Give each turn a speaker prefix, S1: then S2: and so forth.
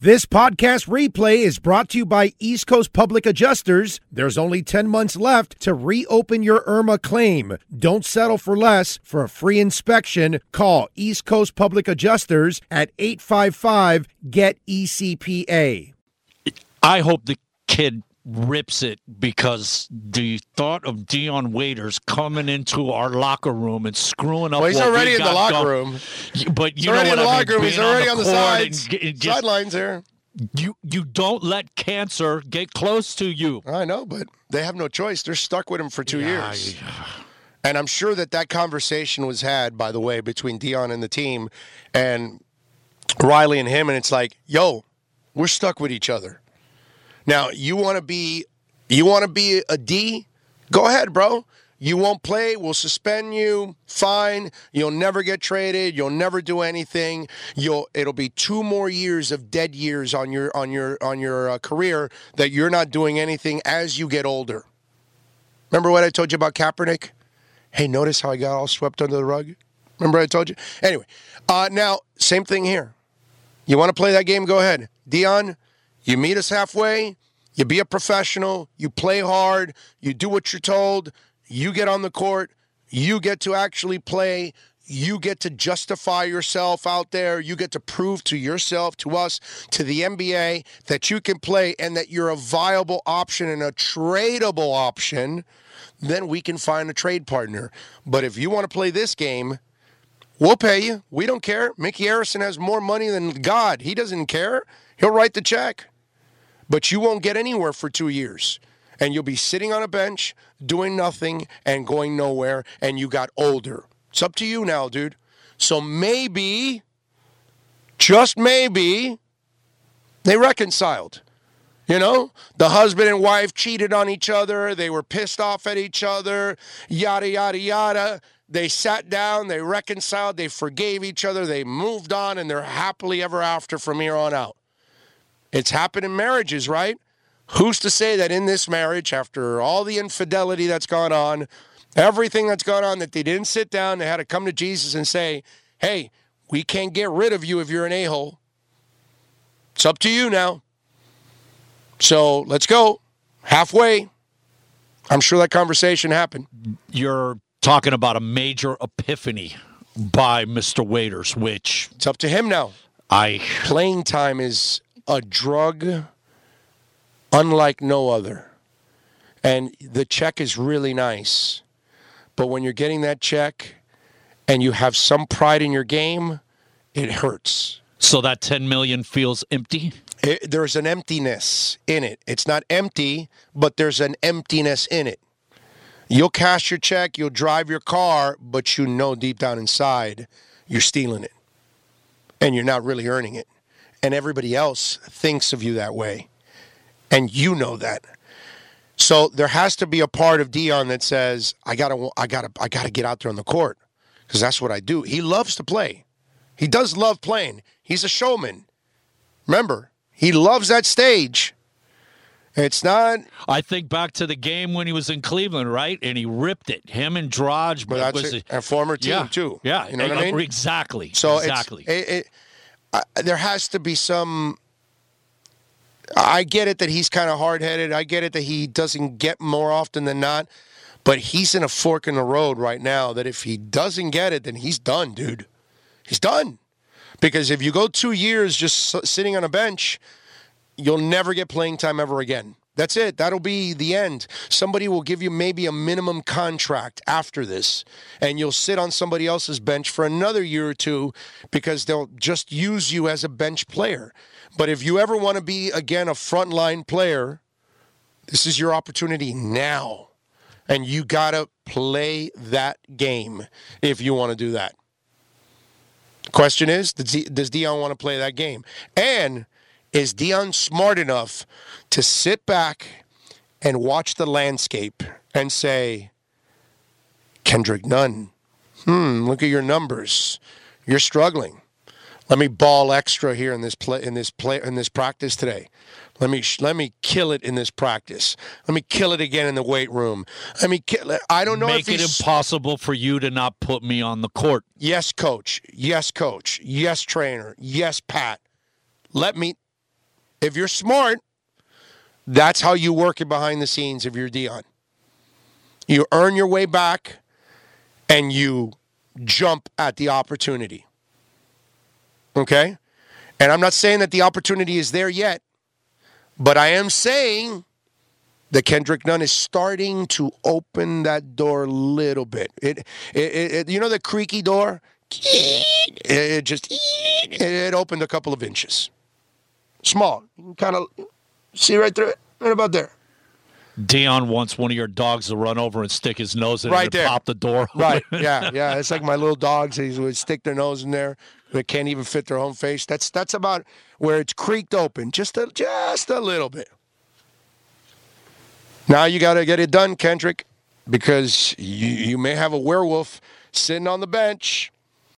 S1: This podcast replay is brought to you by East Coast Public Adjusters. There's only 10 months left to reopen your IRMA claim. Don't settle for less. For a free inspection, call East Coast Public Adjusters at 855-GET-ECPA.
S2: I hope the kid rips it, because the thought of Dion Waiters coming into our locker room and screwing up.
S3: Well, he's already in the locker room.
S2: But
S3: you know what I mean? Locker room. He's already on the sides. Sidelines here.
S2: You don't let cancer get close to you.
S3: I know, but they have no choice. They're stuck with him for 2 years. And I'm sure that conversation was had, by the way, between Dion and the team and Riley and him, and it's like, yo, we're stuck with each other. Now, you want to be a D? Go ahead, bro. You won't play, we'll suspend you, fine. You'll never get traded, you'll never do anything. It'll be 2 more years of dead years on your career that you're not doing anything as you get older. Remember what I told you about Kaepernick? Hey, notice how I got all swept under the rug? Remember I told you? Anyway, now, same thing here. You want to play that game? Go ahead. Dion, you meet us halfway, you be a professional, you play hard, you do what you're told, you get on the court, you get to actually play, you get to justify yourself out there, you get to prove to yourself, to us, to the NBA, that you can play and that you're a viable option and a tradable option, then we can find a trade partner. But if you want to play this game, we'll pay you. We don't care. Mickey Arison has more money than God. He doesn't care. He'll write the check. But you won't get anywhere for 2 years. And you'll be sitting on a bench, doing nothing, and going nowhere, and you got older. It's up to you now, dude. So maybe, just maybe, they reconciled. You know, the husband and wife cheated on each other. They were pissed off at each other, yada, yada, yada. They sat down, they reconciled, they forgave each other, they moved on, and they're happily ever after from here on out. It's happened in marriages, right? Who's to say that in this marriage, after all the infidelity that's gone on, everything that's gone on, that they didn't sit down, they had to come to Jesus and say, hey, we can't get rid of you if you're an a-hole. It's up to you now. So let's go. Halfway. I'm sure that conversation happened.
S2: You're talking about a major epiphany by Mr. Waiters, which...
S3: It's up to him now. Playing time is a drug unlike no other. And the check is really nice. But when you're getting that check and you have some pride in your game, it hurts.
S2: So that $10 million feels empty?
S3: There's an emptiness in it. It's not empty, but there's an emptiness in it. You'll cash your check, you'll drive your car, but you know deep down inside you're stealing it. And you're not really earning it. And everybody else thinks of you that way. And you know that. So there has to be a part of Dion that says, I gotta get out there on the court. Because that's what I do. He loves to play. He does love playing. He's a showman. Remember, he loves that stage. It's not...
S2: I think back to the game when he was in Cleveland, right? And he ripped it. Him and Draj.
S3: But that's a former team, too.
S2: Yeah.
S3: You know what I mean?
S2: Exactly.
S3: So
S2: exactly.
S3: There has to be some... I get it that he's kind of hard-headed. I get it that he doesn't get more often than not. But he's in a fork in the road right now that if he doesn't get it, then he's done, dude. He's done. Because if you go 2 years just sitting on a bench, you'll never get playing time ever again. That's it. That'll be the end. Somebody will give you maybe a minimum contract after this, and you'll sit on somebody else's bench for another year or two because they'll just use you as a bench player. But if you ever want to be, again, a frontline player, this is your opportunity now. And you got to play that game if you want to do that. Question is, does Dion want to play that game? And is Dion smart enough to sit back and watch the landscape and say, Kendrick Nunn, look at your numbers. You're struggling. Let me ball extra here in this practice today. Let me kill it in this practice. Let me kill it again in the weight room. I don't know
S2: if it impossible for you to not put me on the court.
S3: Yes, coach. Yes, coach. Yes, trainer. Yes, Pat. Let me if you're smart, that's how you work it behind the scenes if you're Deion. You earn your way back, and you jump at the opportunity. Okay? And I'm not saying that the opportunity is there yet, but I am saying that Kendrick Nunn is starting to open that door a little bit. It you know the creaky door? It opened a couple of inches. Small. You can kind of see right through it. Right about there.
S2: Deion wants one of your dogs to run over and stick his nose in
S3: right
S2: and
S3: there.
S2: pop the door open.
S3: Right, yeah. It's like my little dogs. They would stick their nose in there. They can't even fit their own face. That's about where it's creaked open, just a little bit. Now you got to get it done, Kendrick, because you may have a werewolf sitting on the bench.